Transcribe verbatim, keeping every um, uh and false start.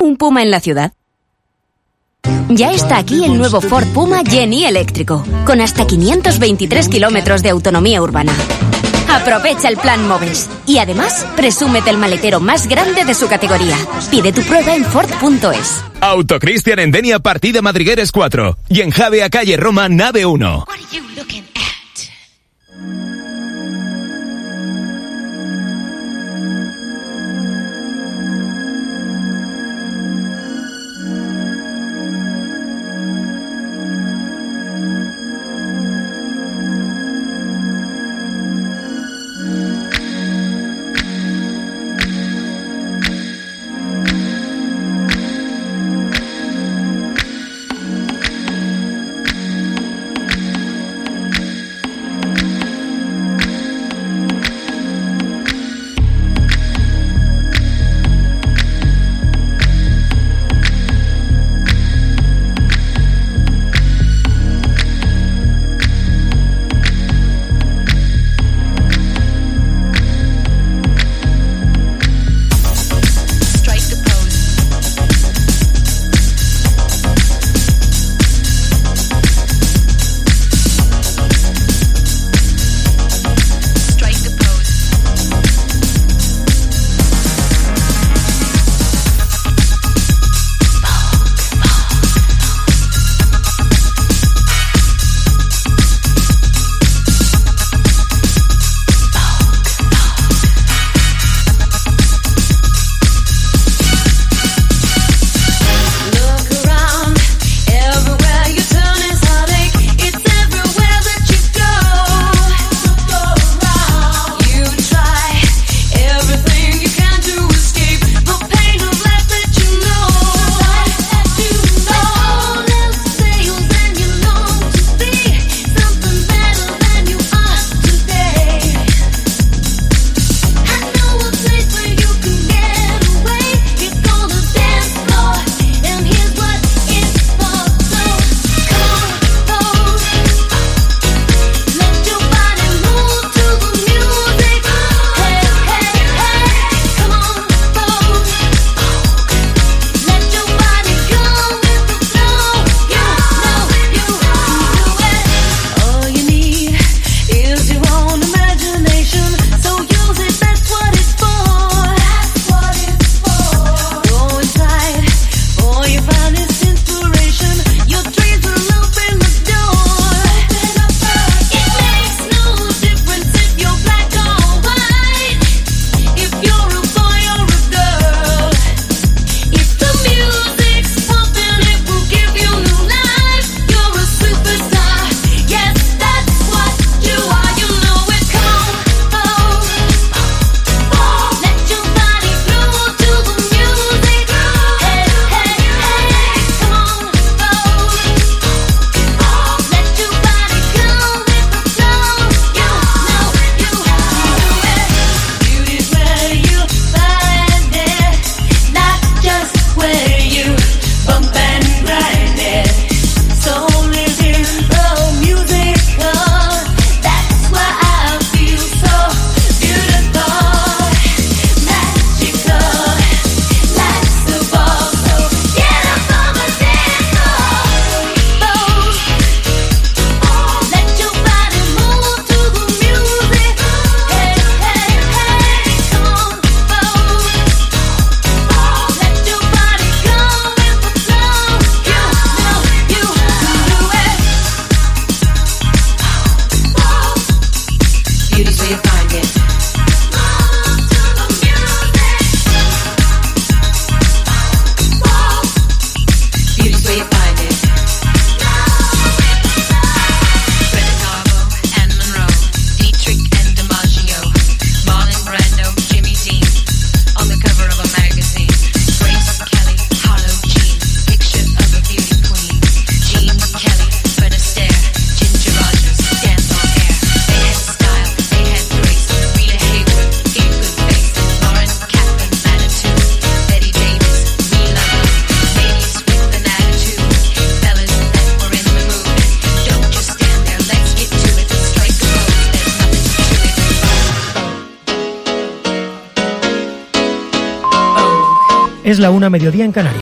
un Puma en la ciudad. Ya está aquí el nuevo Ford Puma Gen-E eléctrico, con hasta quinientos veintitrés kilómetros de autonomía urbana. Aprovecha el plan Moves y además presúmete el maletero más grande de su categoría. Pide tu prueba en Ford punto es. Autocristian en Denia, partida Madrigueres cuatro. Y en Javea, calle Roma, nave uno. Es la una, mediodía en Canarias.